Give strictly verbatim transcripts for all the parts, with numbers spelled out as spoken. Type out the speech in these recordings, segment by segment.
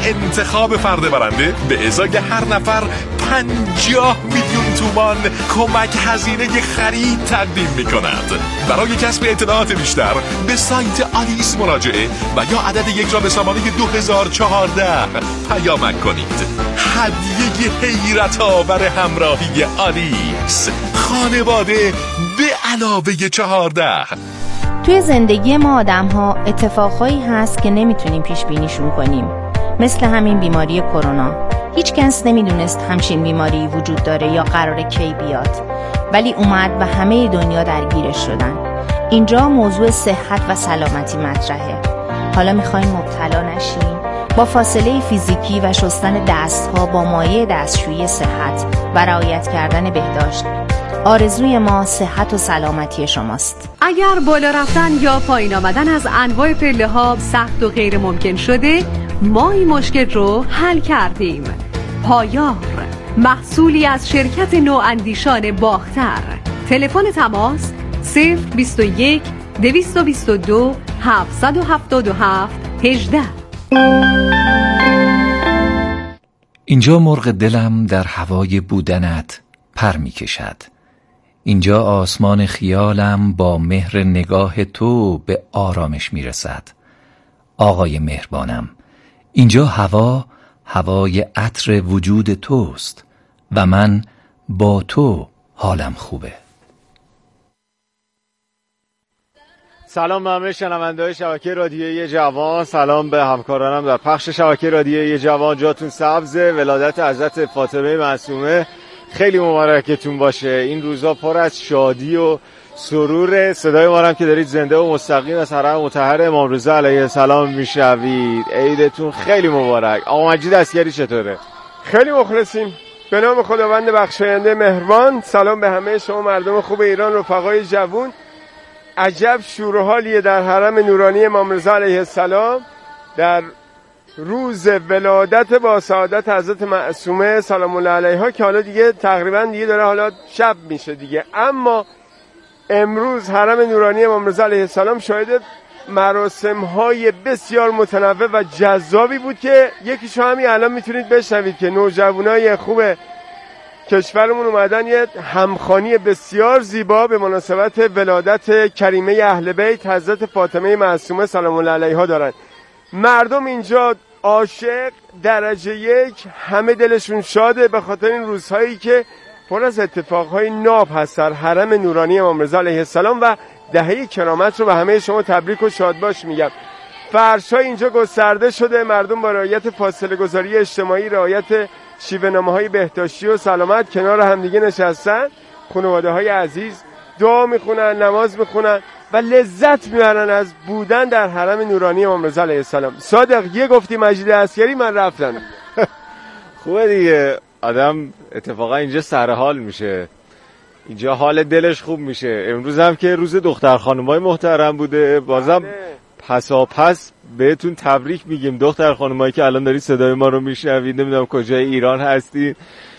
انتخاب فرد برنده به ازای هر نفر پنجاه میلیون تومان کمک هزینه خرید تقدیم میکند. برای کسب اطلاعات بیشتر به سایت آلیس مراجعه و یا عدد یک را به سامانه دو هزار و چهارده پیامک کنید. هدیه حیرت آور همراهی آلیس، خانواده به علاوه چهارده. توی زندگی ما آدم ها اتفاقهایی هست که نمیتونیم پیش بینیشون کنیم، مثل همین بیماری کرونا. هیچ کس نمیدونست همچین بیماری وجود داره یا قراره کی بیاد، ولی اومد و همه دنیا درگیرش شدن. اینجا موضوع صحت و سلامتی مطرحه. حالا میخوایم مبتلا نشیم؟ با فاصله فیزیکی و شستن دستها با مایع دستشویی صحت و رعایت کردن بهداشت، آرزوی ما صحت و سلامتی شماست. اگر بالا رفتن یا پایین آمدن از انواع پله ها سخت و غیر ممکن شده، ما این مشکل رو حل کردیم. پایار، محصولی از شرکت نواندیشان باختر. تلفن تماس صفر بیست و یک دویست و بیست و دو هفتصد و هفتاد و هفت هجده. اینجا مرغ دلم در هوای بودنت پر می کشد. اینجا آسمان خیالم با مهر نگاه تو به آرامش می رسد. آقای مهربانم، اینجا هوا هوای عطر وجود توست و من با تو حالم خوبه. سلام به همه شنونده‌های شبکه رادیویی جوان، سلام به همکارانم در پخش شبکه رادیویی جوان. جاتون سبزه. ولادت حضرت فاطمه معصومه خیلی مبارکتون باشه. این روزا پر از شادی و سرور. صدای ما هم که دارید زنده و مستقیم از حرم مطهر امام رضا علیه السلام میشنوید. عیدتون خیلی مبارک. آقا مجید عسکری چطوره؟ خیلی مخلصیم. به نام خداوند بخشاینده مهربان. سلام به همه شما مردم خوب ایران، رفقای جوون. عجب شور و حالیه در حرم نورانی امام رضا علیه السلام در روز ولادت با سعادت حضرت معصومه سلام الله علیها، که حالا دیگه تقریبا دیگه داره حالا شب میشه دیگه. اما امروز حرم نورانی امام رضا علیه السلام شاهد مراسم های بسیار متنوع و جذابی بود که یکیشو همین الان میتونید بشنوید که نوجوانای خوب کشورمون اومدن یه همخوانی بسیار زیبا به مناسبت ولادت کریمه اهل بیت حضرت فاطمه معصومه سلام الله علیها دارن. مردم اینجا عاشق درجه یک، همه دلشون شاده به خاطر این روزهایی که پر از اتفاقهای ناب هست در حرم نورانی امام رضا علیه السلام و دهه کرامت رو به همه شما تبریک و شادباش میگم. فرش‌های اینجا گسترده شده، مردم با رعایت فاصله گذاری اجتماعی، رعایت شیوه نامه‌های بهداشتی و سلامت کنار همدیگه نشستن. خانواده‌های عزیز دعا میخونن، نماز میخونن و لذت میبرن از بودن در حرم نورانی امام رضا علیه السلام. صادق یه گفتی مجید عسکری، من رفتم. خوبه دیگه، آدم اتفاقا اینجا سرحال میشه، اینجا حال دلش خوب میشه. امروز هم که روز دختر خانمای محترم بوده، بازم پسا پس بهتون تبریک میگیم دختر خانمایی که الان دارید صدای ما رو میشنوید. نمیدونم کجای ایران هستید،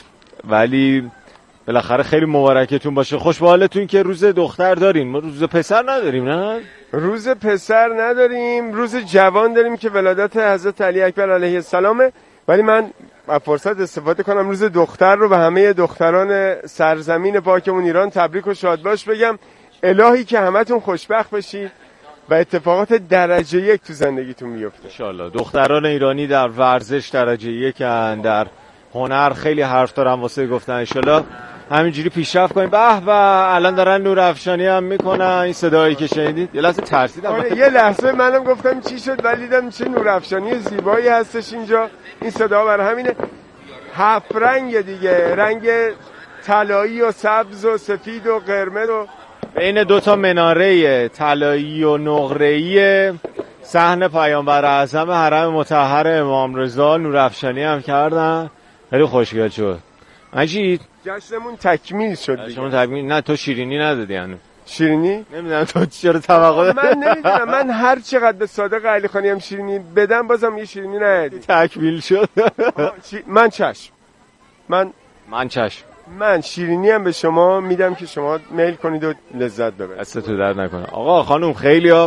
ولی بالاخره خیلی مبارکتون باشه. خوش به حالتون که روز دختر دارین. ما روز پسر نداریم. نه روز پسر نداریم، روز جوان داریم که ولادت حضرت علی اکبر علیه السلامه. ولی من از فرصت استفاده کنم روز دختر رو به همه دختران سرزمین پاکمون ایران تبریک و شادباش بگم. الهی که همتون خوشبخت بشید و اتفاقات درجه یک تو زندگیتون بیفته ان شاءالله. دختران ایرانی در ورزش درجه یکن، در هنر خیلی حرف دارن واسه گفتن. ان شاءالله همینجوری پیشرفت کنیم. به به، الان دارن نور افشانی هم میکنن. این صدایی که شنیدید یه لحظه ترسیدم. یه لحظه منم گفتم چی شد، ولی دیدم چه نور افشانی زیبایی هستش اینجا. این صدا برای همینه. هفت رنگ دیگه، رنگ طلایی و سبز و سفید و قرمز و بین دو تا مناره طلایی و نقره‌ای صحن پیامبر اعظم حرم مطهر امام رضا نور افشانی هم کردن. خیلی خوشگل شد. مجید جشنمون تکمیل شد دیگه. جشنمون تکمیل. نه تو شیرینی ندادی هنوز. شیرینی؟ نمیدونم تو چرا توقع. من نمیدونم، من هر چقدر به صادق علی خانی هم شیرینی بدم بازم یه شیرینی ندادی. تکمیل شد. من چشم. من من چشم. من شیرینی هم به شما میدم که شما میل کنید و لذت ببرید. دست تو درد نکنه. آقا خانم خیلیا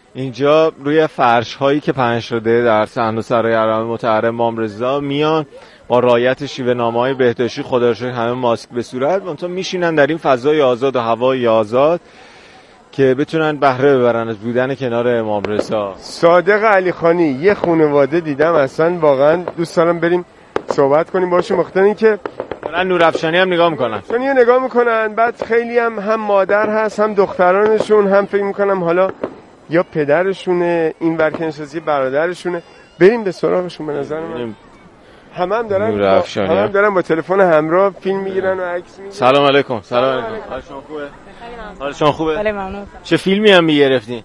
اینجا روی فرش هایی که پهن شده در صحن و سرای حرم مطهر امام رضا میان با رعایت شیوه نامه‌های بهداشتی، خدا رو شکر همه ماسک به صورت، منتها میشینن در این فضای آزاد و هوای آزاد که بتونن بهره ببرن از بودن کنار امام رضا. صادق علیخانی یه خانواده دیدم اصلا واقعا دوست دارم بریم صحبت کنیم باشون، مختن این که دارن نورافشانی هم نگاه میکنن چون یه نگاه میکنن، بعد خیلی هم هم مادر هست هم دخترانشون، هم فکر میکنم حالا یا پدرشونه این ورکنشازی برادرشونه. بریم به سراغشون. به نظر من همه هم دارن با... همه هم دارن با تلفن همراه فیلم میگیرن و عکس میگیرن. سلام علیکم. سلام علیکم. حال شما خوبه؟ حال شما خوبه؟ بله ممنون. چه فیلمی هم میگرفتین؟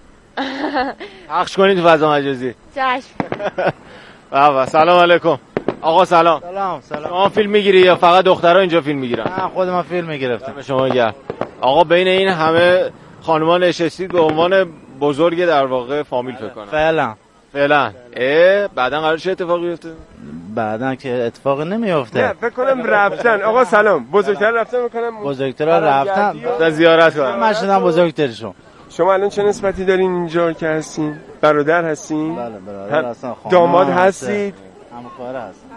پخش کنید تو فضا مجازی. چشم. بابا سلام علیکم. آقا سلام. سلام سلام. شما فیلم میگیری یا فقط دخترها اینجا فیلم میگیرن؟ نه خود ما فیلم میگرفتیم. به شما گرم. آقا بین این همه خانوما نشستید به عنوان بزرگ در واقع فامیل فکر کنم. فعلا. فعلا. اه بعدن قرار چه اتفاقی بیفته؟ بعدن که اتفاقی نمیفته. نه فکر کنم رفتن. آقا سلام. بزرگتر رفتن میکنم. بزرگتر رفتن. تا زیارت کنم. من شدم بزرگترشون. شما الان چه نسبتی دارین اینجا که هستین؟ برادر هستین؟ بله برادر هستن. داماد هستید؟ همکار هستن.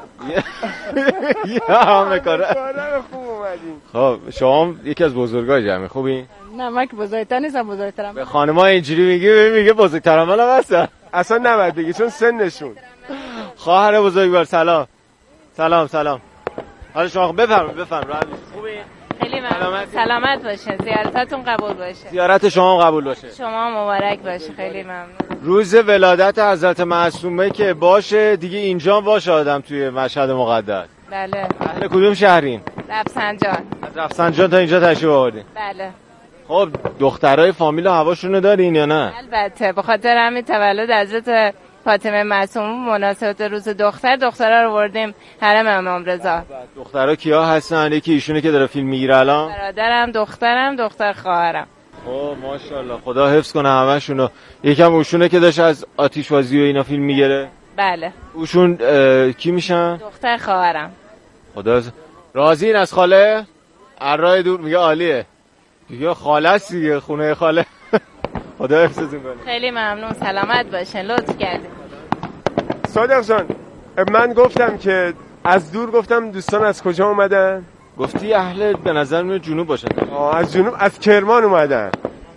یا همکاره. برادر خوب اومدین. خب شما یکی از بزرگای جمعی خوبی؟ نه من که بزرگتر نیستم، بزرگترم. به خانم‌ها اینجوری میگی میگه بزرگترم منم هستم. اصلا نباید بگی چون سنشون. خواهر بزرگوار سلام. سلام سلام. حالا شما بفرمایید بفرمایید. خوبی؟ خیلی ممنون. سلامت باشه. زیارتاتون قبول باشه. زیارت شما هم قبول باشه. شما مبارک باشه. خیلی ممنون. روز ولادت حضرت معصومه که باشه دیگه اینجا باشه آدم توی مشهد مقدس. بله. اهل کدوم شهرین؟ رفسنجان. از رفسنجان تا اینجا تشریف آوردین. بله. خب دخترای فامیل هواشونو دارین یا نه؟ البته به خاطر همین تولد حضرت فاطمه معصومه مناسبت روز دختر دخترا رو بردیم حرم امام رضا. دخترا کیا هستن؟ یکی ایشونه که داره فیلم میگیره الان؟ برادرم، دخترم، دختر خواهرم. خب ماشاءالله خدا حفظ کنه همشونو. یکم اوشونه که داشت از آتش‌بازی و اینا فیلم میگیره؟ بله. اوشون کی میشن؟ دختر خواهرم. خدا راضین از خاله؟ ارای دور میگه عالیه. دیگه خاله است دیگه، خونه خاله. خدا حفظتون کنه. خیلی ممنون. سلامت باشین. لطف کردید. صادق جان من گفتم که از دور گفتم دوستان از کجا اومدن؟ گفتی اهل به نظر میاد جنوب باشن. آه از جنوب، از کرمان اومدن.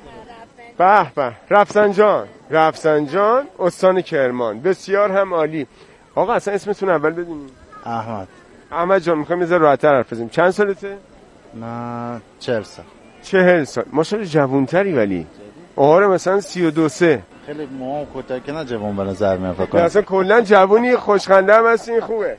به به. رفسنجان. رفسنجان استان کرمان. بسیار هم عالی. آقا اصلا اسمتون اول بدونیم. احمد. احمد جان میخوایم یه ذره راحت‌تر حرف بزنیم. چند سالته؟ من چهل سال. چهل سال. ماشاءالله جوانتری ولی. آره مثلا سی و دو سه. خیلی موام کوتاه که نه جوان به نظر میاد فکر کنم. اصلا کلا جوونی خوشخنده هم هستی، خوبه.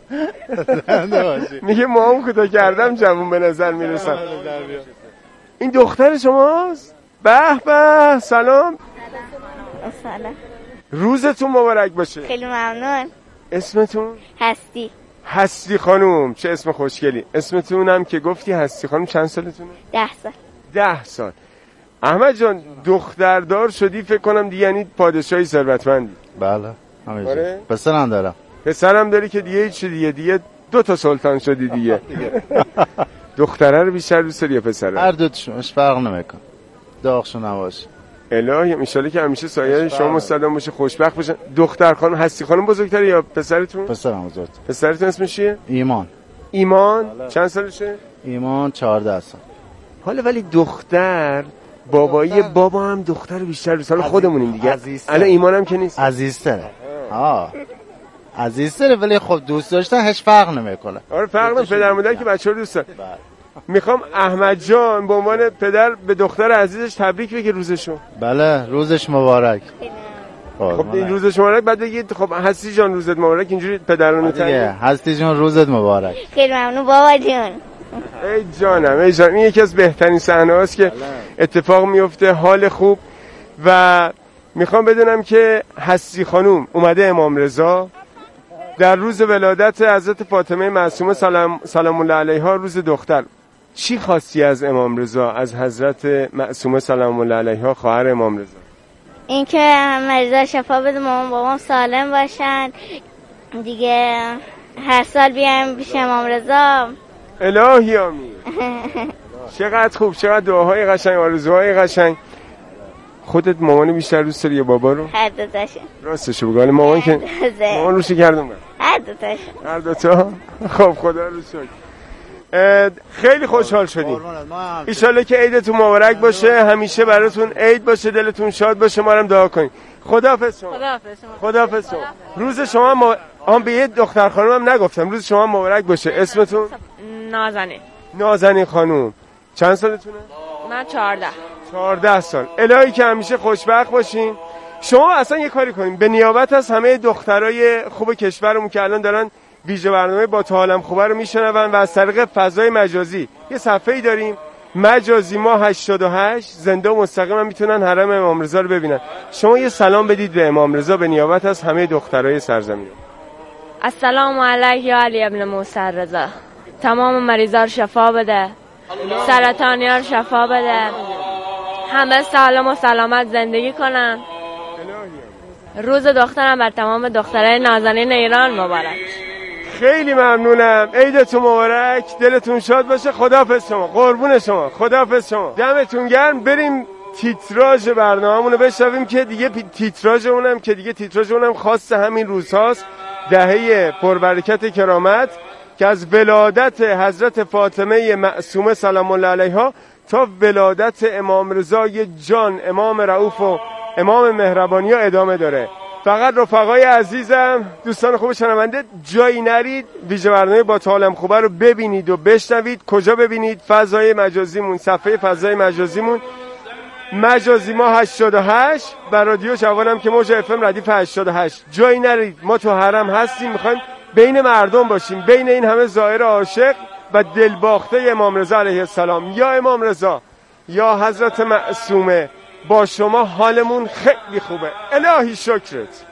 میگه موام کوتاه کردم جوون به نظر میرسم. این دختر شماست؟ به به. سلام. سلام. روزتون مبارک باشه. خیلی ممنون. اسمتون؟ هستی. هستی خانوم. چه اسم خوشگلی. اسمتونم که گفتی هستی خانوم. چند سالتونه؟ ده سال. ده سال. احمد جان دختردار شدی فکر کنم دیگه، یعنی پادشاهی ثروتمندی. بله همینجوری. آره؟ پسرم دارم. پسرم داری که دیگه چی دیگه دیگه دو تا سلطان شدی دیگه. دختره رو بیشتر دوست داری یا پسره؟ هر دو تاشونش فرق نمیکنه. داغشون نباشه. الهی ان شاءالله که همیشه سایه شما مستدام باشه، خوشبخت باشن. دختر خانم هستی خانم بزرگتره یا پسرتون؟ پسرم بزرگ. پسرتون اسمش چیه؟ ایمان. ایمان. بله. چند سالشه؟ ایمان چهارده سال. حالا ولی دختر بابایی بابا هم دختر بیشتر دوست داره، خودمونیم دیگه. الان ایمانم که نیست. عزیزتره. ها. عزیزتره ولی خب دوست داشتن هیچ فرق نمیکنه. آره فرق نمیکنه. پدر مادر که بچه‌ها دوست داره. میخوام احمد جان به عنوان پدر به دختر عزیزش تبریک بگه روزشو. بله روزش مبارک. خب این روزش مبارک بعد بگید خب هستی جان روزت مبارک، اینجوری پدرانه دیگه. هستی جان روزت مبارک. خیلی ممنون بابا جان. ای جانم ای جان. این یکی از بهترین صحنه هاست که اتفاق میفته. حال خوب. و میخوام بدونم که هستی خانوم اومده امام رضا در روز ولادت حضرت فاطمه معصومه سلام, سلام الله علیها، روز دختر، چی خواستی از امام رضا، از حضرت معصومه سلام الله علیها خواهر امام رضا؟ اینکه مریضا شفا بده، مامان بابام سالم باشن دیگه، هر سال بیایم پیش امام رضا. الهی آمین. چقدر خوب، چقدر دعاهای قشنگ، آرزوهای قشنگ. خودت مامان بیشتر دوست داری یا بابا رو؟ هر دو تاشون. راستشو بگو. مامان که مامان روشی کردم من. هر دو تاشون. هر دو تا. خب خدا رو شکر. خیلی خوشحال شدیم. ان شاءالله که عیدتون مبارک باشه، همیشه براتون عید باشه، دلتون شاد باشه، ما هم دعا کنیم. خداحافظ شما. خداحافظ شما. خداحافظ شما. روز شما ما آن به یه دختر خانومم نگفتم. روز شما مبارک باشه. اسمتون؟ نازنین. نازنین خانوم. چند سالتونه؟ من چهارده. چهارده سال. الهی که همیشه خوشبخت باشین. شما اصلا یه کاری کنین به نیابت از همه دخترای خوب کشورمون که الان دارن ویژه برنامه با تو حالم خوبه رو میشنون و از طریق فضای مجازی یه صفحه‌ای داریم مجازی ما هشتاد و هشت زنده و مستقیم میتونن حرم امام رضا رو ببینن. شما یه سلام بدید به امام رضا به نیابت از همه دخترای سرزمین. السلام علیک یا علی ابن موسی رضا. تمام مریضا رو شفا بده، سرطانیا رو شفا بده، همه سالم و سلامت زندگی کنن. روز دخترم بر تمام دخترای نازنین ایران مبارک. خیلی ممنونم. عیدتون مبارک، دلتون شاد باشه. خداحافظ شما. قربون شما. خداحافظ شما. دمتون گرم. بریم تیتراژ برنامه‌مون رو بشنویم که دیگه تیتراژ اونم که دیگه تیتراژ اونم خاص همین روزهاست. دهه پربرکت کرامت که از ولادت حضرت فاطمه معصومه سلام الله علیها تا ولادت امام رضای جان امام رؤوف و امام مهربانی ها ادامه داره. فقط رفقای عزیزم، دوستان خوب شنونده، جایی نرید، ویژه برنامه با تو حالم خوبه رو ببینید و بشنوید. کجا ببینید؟ فضای مجازیمون، صفحه فضای مجازیمون مجازی ما هشتاد و هشت و رادیو جوانم که موج اف ام ردیف هشتاد و هشت. جایی نرید، ما تو حرم هستیم، میخوایم بین مردم باشیم، بین این همه زائر عاشق و دلباخته امام رضا علیه السلام. یا امام رضا یا حضرت معصومه، با شما حالمون خیلی خوبه. الهی شکرت.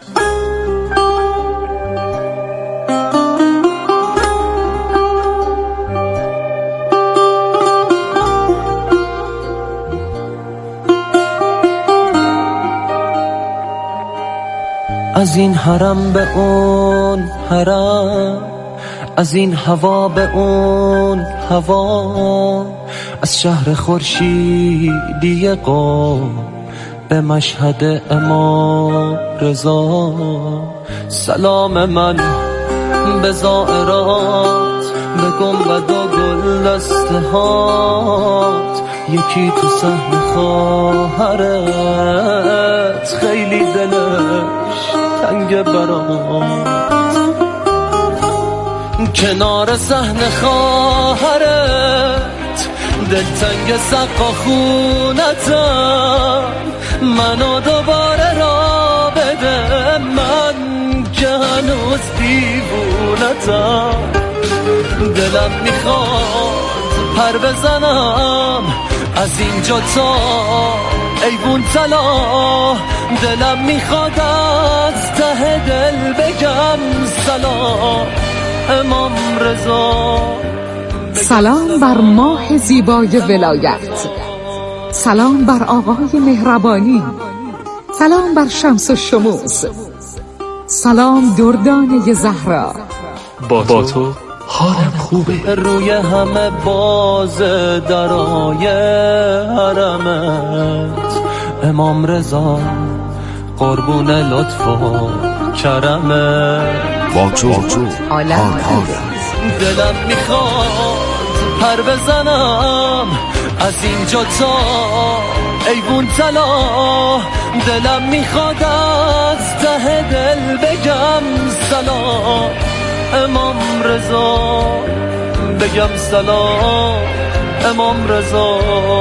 از این حرم به اون حرم، از این هوا به اون هوا، از شهر خورشیدی قم به مشهد امام رضا. سلام من به زائرات، به گنبد و گلدستهات، یکی تو صحن خواهرت خیلی دلش تنگ برات. کنار صحن خواهرت دلتنگ سقا خونتم، منو دوباره را بده، من که هنوز دیوونتم. دلم میخواد پر بزنم از اینجا تا ایوون طلا، دلم میخواد از ته دل بگم سلام امام رضا. سلام بر ماه زیبای ولایت، سلام بر آقای مهربانی، سلام بر شمس و شموس، سلام دردانه زهرا. با تو حالم خوبه. روی همه باز درای حرمت امام رضا، قربون لطف و کرمت. با تو حالم خوبه. دلم میخواد پر بزنم از اینجا تا ایوون طلا، دلم میخواد از ته دل بگم سلام امام رضا، بگم سلام امام رضا.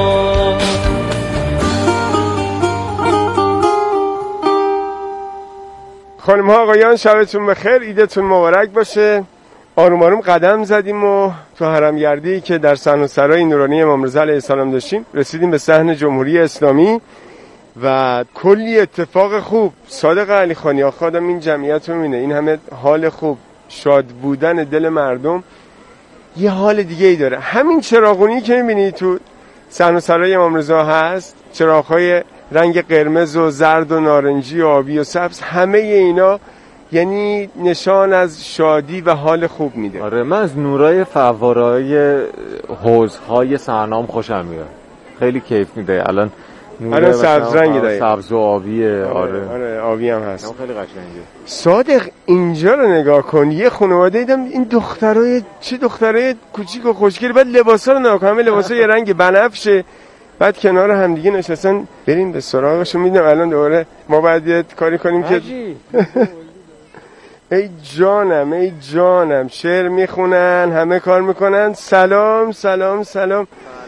خانم ها آقایان شبتون بخیر، عیدتون مبارک باشه. آروم آروم قدم زدیم و تو حرم گردی که در صحن سرای نورانی امام رضا علیه السلام داشتیم رسیدیم به صحن جمهوری اسلامی و کلی اتفاق خوب. صادق علی خانی آقا آدم این جمعیت رو میبینه، این همه حال خوب، شاد بودن دل مردم یه حال دیگه ای داره. همین چراغونی که میبینی تو صحن سرای امام رضا هست، چراغ‌های رنگ قرمز و زرد و نارنجی و آبی و سبز، همه اینا یعنی نشان از شادی و حال خوب میده. آره من از نورای فواره‌های حوض‌های صحنام خوشم میاد، خیلی کیف میده. الان الان سبز رنگ داره، سبز و آبیه. آره آره آبی هم هست. خیلی قشنگه. صادق اینجا رو نگاه کن، یه خانواده دیدم این دخترای چه دخترای کوچیک و خوشگل، بعد لباسا رو نگاه کن، همه لباسا یه رنگ بنفشه، بعد کنار هم دیگه نشستن. بریم به سراغشون. میدونم الان دوباره ما باید یه کاری کنیم که ای جانم ای جانم شعر میخونن، همه کار میکنن. سلام سلام سلام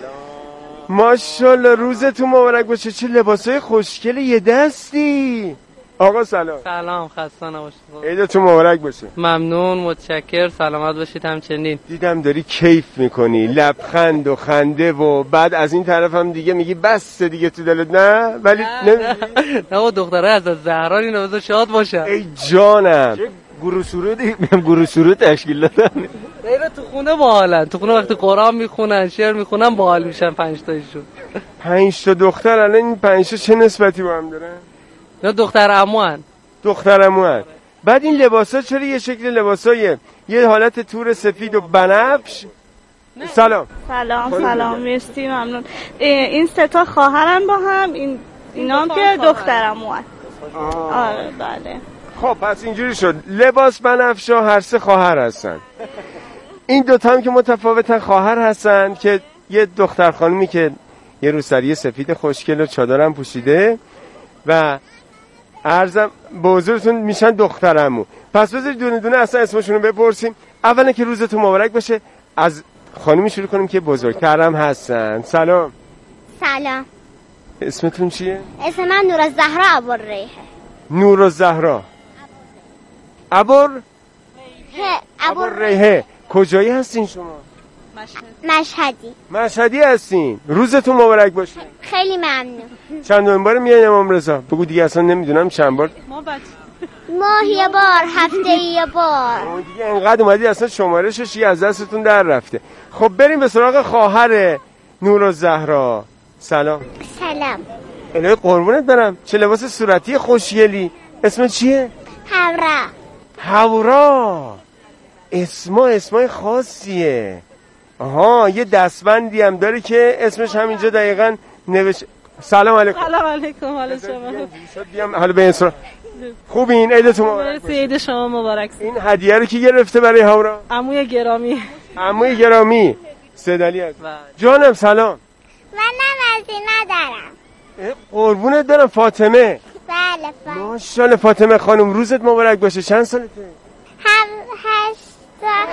ماشاءالله روزتون مبارک باشه. چه لباسای خوشگل یه دستی. آقا سلام. سلام، خسته نباشید. عیدتون مبارک باشه. ممنون، متشکر، سلامت باشید همچنین. دیدم داری کیف میکنی، لبخند و خنده و بعد از این طرف هم دیگه میگی بس دیگه تو دلت نه ولی نه نه و دختره از زهرا اینو بذار شاد باشه. ای جانم گروه سرودی گروه سرود تشکیل دادن. غیر تو خونه باحالن، تو خونه وقتی قرآن میخونن شعر میخونن باحال میشن. پنج تاشون پنج تا دختر. الان این پنج تا چه نسبتی با هم دارن؟ نه دختر عموان. دختر عموان. بعد این لباسا چرا یه شکل لباسای یه حالت تور سفید و بنفش؟ سلام. سلام سلام مرسی ممنون. این سه تا خواهرن با هم، این اینا هم که دختر عموان. آره بله. خب پس اینجوری شد لباس بنفشا هر سه خواهر هستن. این دوتا هم که متفاوتن خواهر هستن که یه دختر خانومی که یه روسری سفید خوشگل و چادرم پوشیده و عرضم به حضورتون میشن دخترمو. پس بذارید دونه دونه اصلا اسمشون رو بپرسیم. اولا که روزتون مبارک باشه. از خانومی شروع کنیم که بزرگترم هستن. سلام. سلام. اسمتون چیه؟ اسم من نورالزهرا ابوالریحه. نورالزهرا ابر ابوالریحه. کجایی هستین شما؟ مشهدی. مشهدی هستین. روزتون مبارک باشه. خیلی ممنون. چند بار میایین امام رضا؟ بگو دیگه اصلا نمیدونم چند بار. ما بچه ماه یه بار، هفته یه بار. دیگه انقدر اومدی اصلا شمارشش از دستتون در رفته. خب بریم به سراغ خواهر نورالزهرا. سلام. سلام. الهی قربونت برم. چه لباس صورتی خوشگلی. اسم چیه؟ حورا. حورا. اسما اسمای خاصیه. آها یه دستبندی هم داره که اسمش همینجا دقیقاً نوشته. سلام علیکم. سلام علیکم. حال شما؟ بیام حالا به این سراغ. خوبین؟ عیدتون مبارک. مرسی، عید شما مبارک. این هدیه رو کی گرفته برای حورا؟ عموی گرامی. عموی گرامی سیدعلی هست. جانم سلام. من نمازی ندارم. قربونت برم. فاطمه. بله فاطمه. ماشاءالله فاطمه خانم روزت مبارک باشه. چند سالته؟ هم هشت سال.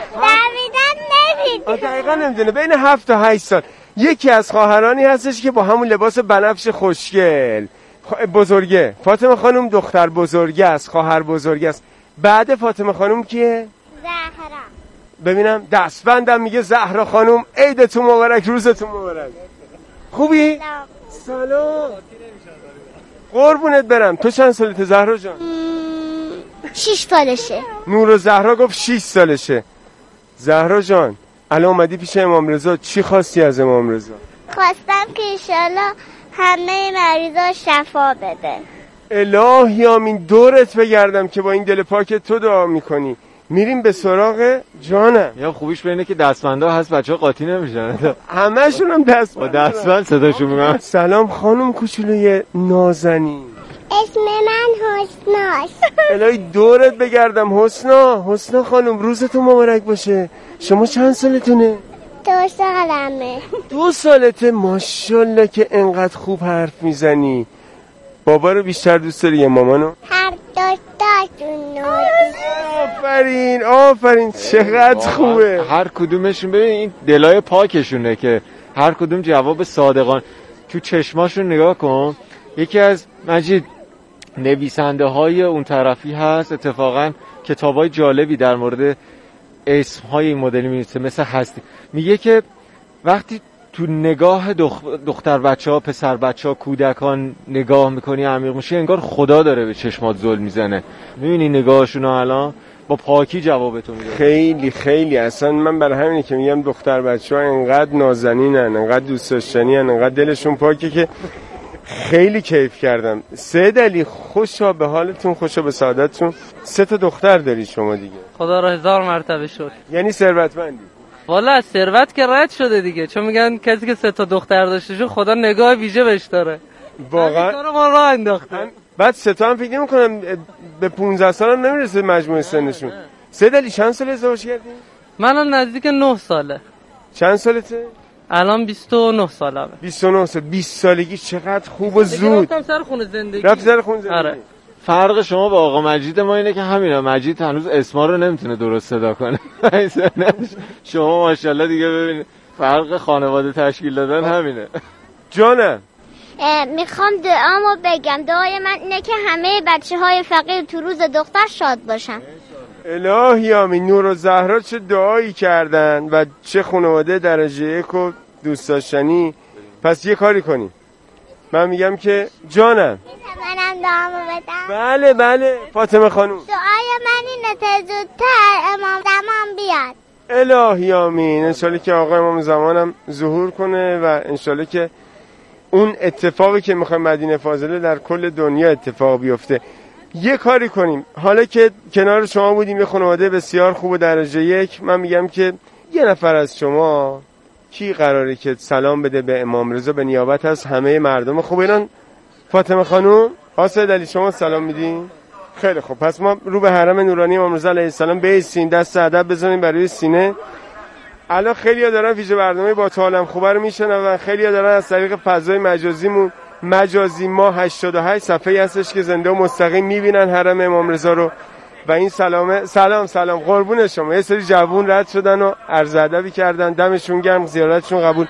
دویدن نمیدونم. دقیقا نمیدونه. بین هفت تا هشت سال. یکی از خواهرانی هستش که با همون لباس بنفش خوشگل بزرگه. فاطمه خانم دختر بزرگه است، خواهر بزرگه است. بعد فاطمه خانم کیه؟ زهرا. ببینم دستبندم میگه زهرا خانم. عیدتون مبارک، روزتون مبارک. خوبی؟ سلام. سلام. قربونت برم. تو چند سالته زهرا جان؟ شیش سالشه. نور و زهرا گفت شیش سالشه. زهرا جان الان اومدی پیش امام رضا، چی خواستی از امام رضا؟ خواستم که انشالله همه مریضا شفا بده. الهی آمین. دورت بگردم که با این دل پاک تو دعا میکنی. میریم به سراغ جانم. یا خوبیش به اینه که دستبندا هست بچه‌ها قاطی نمیشن. همشون هم دستبند. با دستبند صداشون میگن. سلام خانم کوچولوی نازنین. اسم من حسناست. الهی دورت بگردم. حسنا حسنا خانم روزتون مبارک باشه. شما چند سالتونه؟ دو سالمه. دو سالته. ماشاءالله که انقدر خوب حرف میزنی. بابا رو بیشتر دوست داری یا مامانو؟ هر دوتاشون. آفرین آفرین چقدر خوبه. هر کدومشون ببین این دلای پاکشونه که هر کدوم جواب صادقان. تو چشماشون نگاه کن. یکی از مجید نویسنده های اون طرفی هست، اتفاقا کتابای جالبی در مورد اسم های این مدلی می‌نویسه، مثل هستی. میگه که وقتی تو نگاه دخ... دختر بچه ها، پسر بچه ها، کودکان نگاه میکنی عمیق میشه، انگار خدا داره به چشمات ظلم میزنه. میبینی نگاهشون الان با پاکی جوابتو میده. خیلی خیلی اصلا من برای همینه که میگم دختر بچه ها انقدر نازنینن، انقدر دوست داشتنی هن، انقدر دلشون پاکه که خیلی کیف کردم. سیدعلی خوشا به حالتون، خوشا به سعادتتون. سه تا دختر داری شما دیگه. خدا را هزار مرتبه شکر. یعنی ثروتمندی. والا از ثروت که رد شده دیگه، چون میگن کسی که سه تا دختر داشته شو خدا نگاه ویژه بهش داره. واقعا کارو ما راه انداختن. بعد سه تا هم فکر نمی‌کنم به پانزده سال هم نمیرسه مجموع سنشون. سید علی چند سال ازدواج کردی؟ من نزدیک نه ساله. چند سالته؟ الان بیست و نه سالمه. بیست و نه سال. بیست سالگی چقدر خوب و زود. رفتم سر خونه زندگی. رفت سر خونه زندگی. آره. فرق شما با آقا مجید ما اینه که همینه، مجید هنوز اسما رو نمیتونه درست صدا کنه. شما ماشاءالله دیگه ببینید فرق خانواده تشکیل دادن همینه. جانم میخوام دعامو بگم. دعای من اینه که همه بچه های فقیر تو روز دختر شاد باشن. الهی آمین. نور و زهرا چه دعایی کردن و چه خانواده درجه یک و دوست داشتنی. پس یه کاری کنیم، من میگم که جانم منم دعامو بدم. بله بله فاطمه خانوم. دعای من اینه تا زودتر امام زمان بیاد. الهی آمین. انشالله که آقا امام زمانم ظهور کنه و انشالله که اون اتفاقی که میخوایم مدینه فاضله در کل دنیا اتفاق بیفته. یه کاری کنیم، حالا که کنار شما بودیم یه خانواده بسیار خوب درجه یک، من میگم که یه نفر از شما کی قراره که سلام بده به امام رضا به نیابت از همه مردم خوب ایران؟ فاطمه خانوم. سید علی شما سلام میدین؟ خیلی خوب. پس ما رو به حرم نورانی امام رضا علیه السلام بیستیم، دست ادب بزنیم برای سینه. الان خیلی‌ها دارن ویژه برنامه با تو عالم خوبه رو میشنون، خیلی‌ها دارن از طریق فضای مجازیمون مجازی ما هشتاد و هشت صفحه هستش که زنده و مستقیم میبینن حرم امام رضا رو و این سلامه. سلام سلام قربون شما. یه سری جوون رد شدن و عرض ادبی کردن، دمشون گرم، زیارتشون قبول.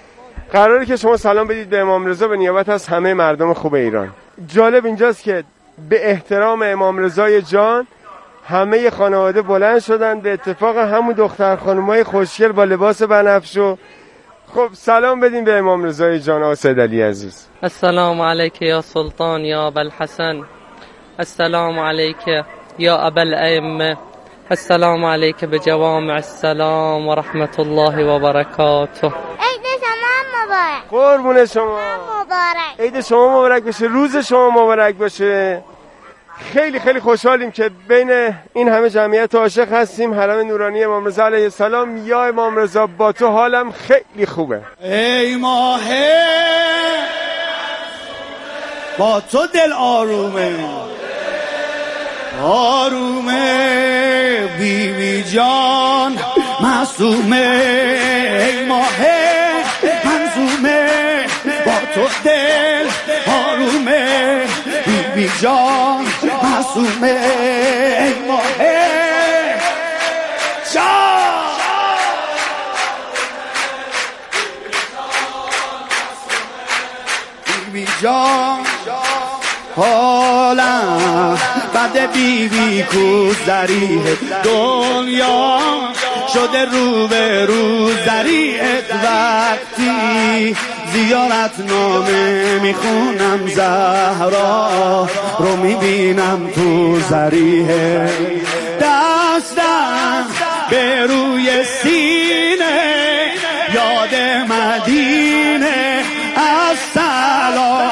قراره که شما سلام بدید به امام رضا به نیابت از همه مردم خوب ایران. جالب اینجاست که به احترام امام رضای جان همه خانواده بلند شدن، به اتفاق همون دختر خانمای خوشگل با لباس بنفش. و خب سلام بدیم به امام رضای جان. آقا سید علی عزیز. السلام علیک یا سلطان یا ابا الحسن، السلام علیک یا ابا الائمه، السلام علیک بجوامع السلام و رحمت الله و برکاته. عید شما مبارک. قربون شما. مبارک. عید شما مبارک باشه، روز شما مبارک باشه. خیلی خیلی خوشحالیم که بین این همه جمعیت عاشق هستیم. حرم نورانی امام رضا علیه السلام. یا امام رضا با تو حالم خیلی خوبه. ای ماه با تو دل آرومه آرومه بی بی جان معصومه. ای ماه منظومه با تو دل آرومه بی بی جان معصومه. ای ماه جان بی بی جان حالم بعد بی بی کو ذریح دنیا شده رو به رو ذریعت. وقتی زیارت نامه میخونم زهرا رو میبینم تو ذریح. دستم به روی سینه یاد مدینه از سلام.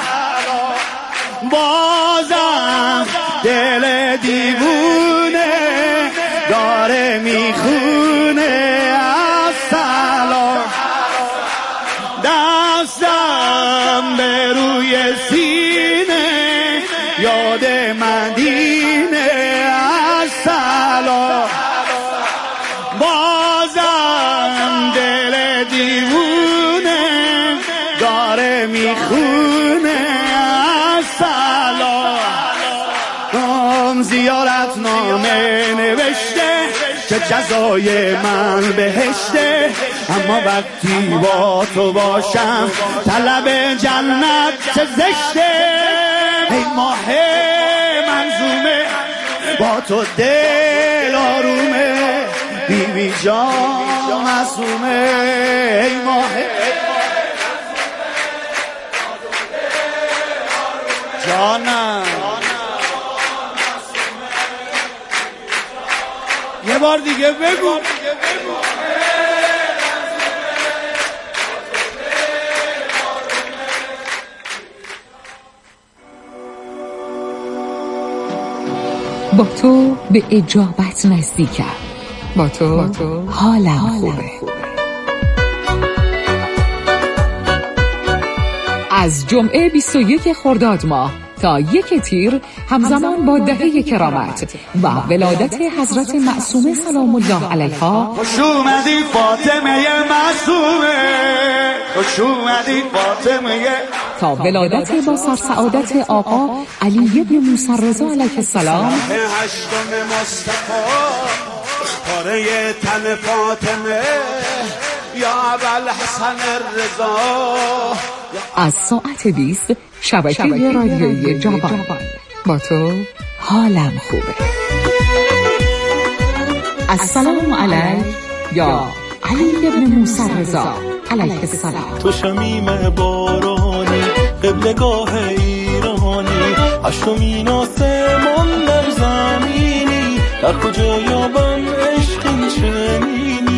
بازم دل دیوونه داره میخونه از سلام. دستم به روی سینه یاد مدینه از سلام. بازم دل دیوونه داره میخونه از سلام. زیارت نامه نوشته چه جزای من بهشته، اما وقتی با تو باشم طلب جنت چه زشته. ای ماه منظومه با تو دل آرومه بی بی جان معصومه. ای ماه جانم یه بار دیگه بگو. با تو به اجابت نزدیکم، با تو, با تو حالم خوبه. از جمعه بیست و یک خرداد ماه تا یک تیر همزمان با دهه کرامت و ولادت حضرت معصومه سلام الله علیها، خوش اومدی فاطمه معصومه، خوش اومدی فاطمه، تا ولادت با سرسعادت آقا علی بن موسی رضا علیه السلام، هشتم مصطفی پاره تن فاطمه یا ابوالحسن الرضا. از ساعت بیست شبکه رادیویی جوان. با تو حالم خوبه. السلام علیک یا علی بن موسی رضا علیه السلام. تو شمیم بارانی قبلگاه ایرانی، هشتمین آسمان در زمینی، در کجا یابم عشق این چنینی.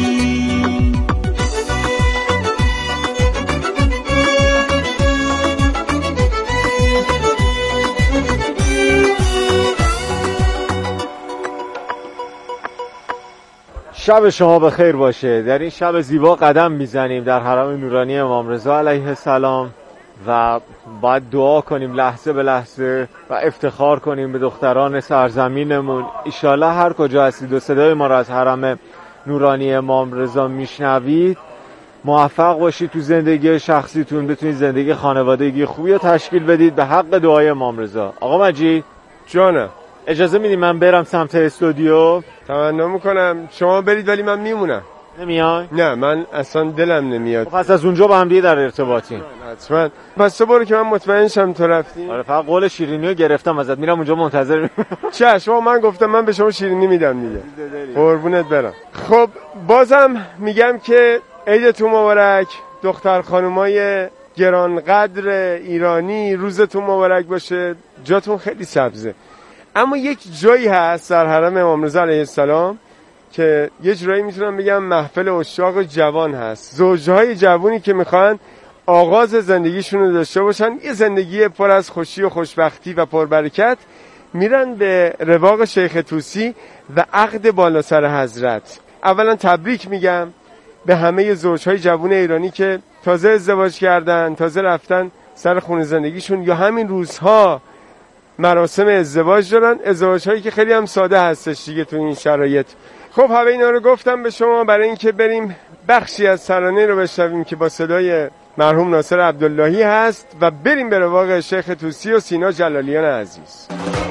شب شما بخیر باشه. در این شب زیبا قدم میزنیم در حرم نورانی امام رضا علیه السلام و باید دعا کنیم لحظه به لحظه و افتخار کنیم به دختران سرزمینمون. ایشالله هر کجا هستید و صدای ما را از حرم نورانی امام رضا میشنوید، موفق باشید تو زندگی شخصیتون، بتونید زندگی خانوادگی خوبی رو تشکیل بدید به حق دعای امام رضا. آقا مجید جانم، اجازه میدی من برم سمت استودیو؟ تمنا میکنم شما برید ولی من میمونم. نمیای؟ نه من اصلا دلم نمیاد. پس از اونجا با هم دیگه در ارتباطیم. حتما. پس تو برو که من مطمئن شم تو رفتی. آره فقط قول شیرینی رو گرفتم ازت، میرم اونجا منتظر میمونم. چه شما من گفتم من به شما شیرینی میدم دیگه. قربونت برم. خب بازم میگم که عیدتون مبارک، دختر خانومای گرانقدر ایرانی، روزتون مبارک باشه. جاتون خیلی سبزه. اما یک جایی هست در حرم امام رضا علیه السلام که یه جایی میتونم بگم محفل عشاق جوان هست. زوجهای جوانی که میخوان آغاز زندگیشون رو داشته باشن، یه زندگی پر از خوشی و خوشبختی و پربرکت، میرن به رواق شیخ طوسی و عقد بالا سر حضرت. اولا تبریک میگم به همه زوجهای جوان ایرانی که تازه ازدواج کردن، تازه رفتن سر خونه زندگیشون یا همین روزها مراسم ازدواج دارن. ازدواج هایی که خیلی هم ساده هستش دیگه تو این شرایط. خب همه اینا رو گفتم به شما برای اینکه بریم بخشی از ترانه رو بشنویم که با صدای مرحوم ناصر عبداللهی هست و بریم به رواق شیخ طوسی و سینا جلالیان عزیز.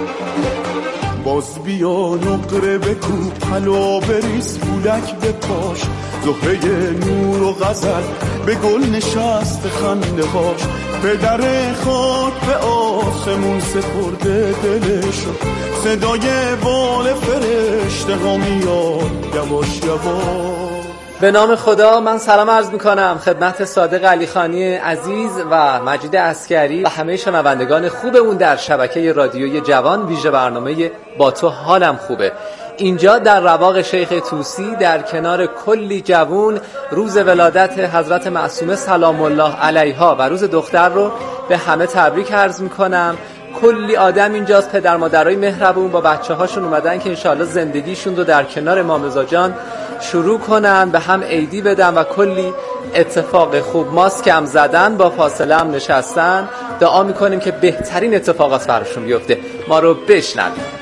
باز بیا نقره بکوب حلا بریز پولک بپاش، زهره نور و غزل به گل نشست خنده هاش، پدر خاک به آسمون سپرده دلشو، صدای بال فرشته ها میاد یواش یواش. به نام خدا من سلام عرض میکنم خدمت صادق علیخانی عزیز و مجید عسکری و همه شنوندگان خوبمون در شبکه رادیوی جوان، ویژه برنامه با تو حالم خوبه. اینجا در رواق شیخ طوسی در کنار کلی جوون روز ولادت حضرت معصومه سلام الله علیها و روز دختر رو به همه تبریک عرض میکنم. کلی آدم اینجاست، پدر مادرای مهربون با بچه هاشون اومدن که انشاءالله زندگیشون رو در کنار امام رضا جان شروع کنن، به هم عیدی بدن و کلی اتفاق خوب. ماسک هم زدن، با فاصله هم نشستن. دعا میکنیم که بهترین اتفاقات براشون بیفته. ما رو بشنوید.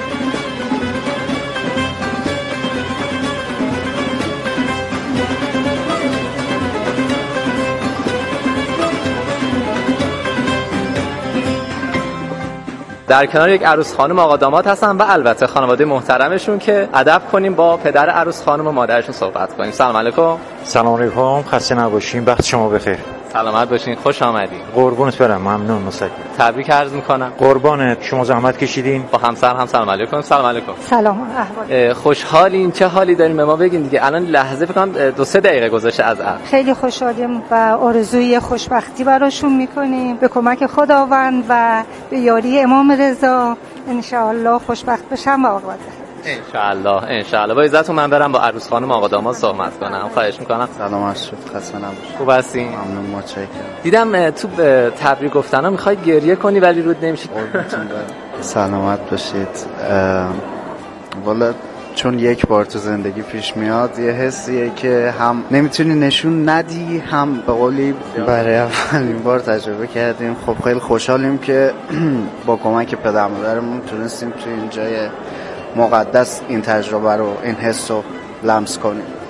در کنار یک عروس خانم آقا داماد هستن و البته خانواده محترمشون که ادب کنیم با پدر عروس خانم و مادرشون صحبت کنیم. سلام علیکم. سلام علیکم، خسته نباشین، وقت شما بخیر. سلامت باشین، خوش آمدین. قربونت برم، ممنون، متشکرم. تبریک عرض میکنم. قربانت، شما زحمت کشیدین. با همسر هم سلام علیکم. سلام علیکم. سلام احوال. خوشحالین؟ چه حالی دارین؟ به ما بگین دیگه. الان لحظه فکر کنم دو سه دقیقه گذشته از عقد. خیلی خوشحالیم و آرزوی خوشبختی براشون میکنیم به کمک خداوند و به یاری امام رضا. ان شاء الله خوشبخت بشن و آقا ان شاء الله ان شاء الله. با عزتون من برم با عروس خانم آقا داماد صحبت کنم. خواهش میکنم. سلام اشرف، خسته نباشید. خوب هستین؟ ممنون، متشکرم. دیدم تو تبریک گفتنا میخوای گریه کنی ولی رود نمیشید. سلامت باشید. والا چون یک بار تو زندگی پیش میاد، یه حسیه که هم نمیتونی نشون ندی، هم به قولی برای اولین بار تجربه کردیم. خب خیلی خوشحالیم که با کمک پدر مادرمون تونستیم تو این جای مقدس این تجربه رو، این حس رو لمس کنیم.